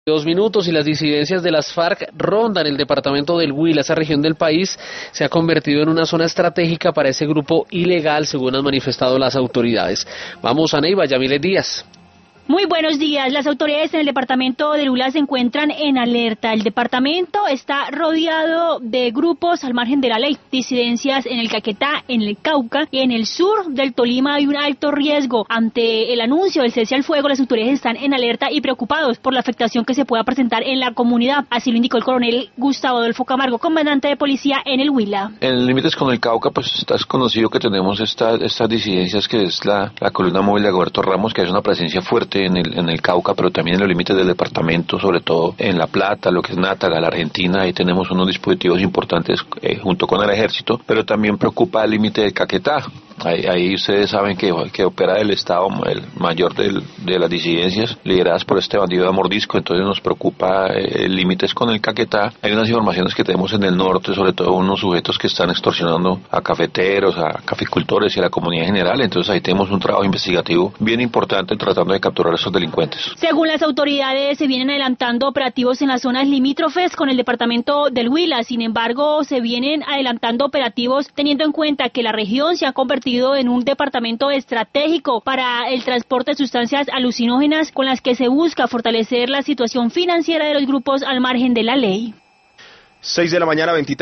2 minutos y las disidencias de las FARC rondan el departamento del Huila. Esa región del país se ha convertido en una zona estratégica para ese grupo ilegal, según han manifestado las autoridades. Vamos a Neiva, Yamilet Díaz. Muy buenos días. Las autoridades en el departamento del Huila se encuentran en alerta. El departamento está rodeado de grupos al margen de la ley. Disidencias en el Caquetá, en el Cauca y en el sur del Tolima hay un alto riesgo. Ante el anuncio del cese al fuego, las autoridades están en alerta y preocupados por la afectación que se pueda presentar en la comunidad. Así lo indicó el coronel Gustavo Adolfo Camargo, comandante de policía en el Huila. En límites con el Cauca, pues está conocido que tenemos estas disidencias, que es la columna móvil de Alberto Ramos, que es una presencia fuerte en el Cauca, pero también en los límites del departamento, sobre todo en La Plata, lo que es Nátaga, la Argentina. Ahí tenemos unos dispositivos importantes junto con el ejército, pero también preocupa el límite del Caquetá. Ahí ustedes saben que opera el Estado el mayor de las disidencias lideradas por este bandido de Mordisco. Entonces nos preocupa límites con el Caquetá. Hay unas informaciones que tenemos en el norte, sobre todo unos sujetos que están extorsionando a cafeteros, a caficultores y a la comunidad en general. Entonces ahí tenemos un trabajo investigativo bien importante tratando de capturar a esos delincuentes. Según las autoridades, se vienen adelantando operativos en las zonas limítrofes con el departamento del Huila. Sin embargo, se vienen adelantando operativos teniendo en cuenta que la región se ha convertido en un departamento estratégico para el transporte de sustancias alucinógenas, con las que se busca fortalecer la situación financiera de los grupos al margen de la ley. 6 de la mañana, 23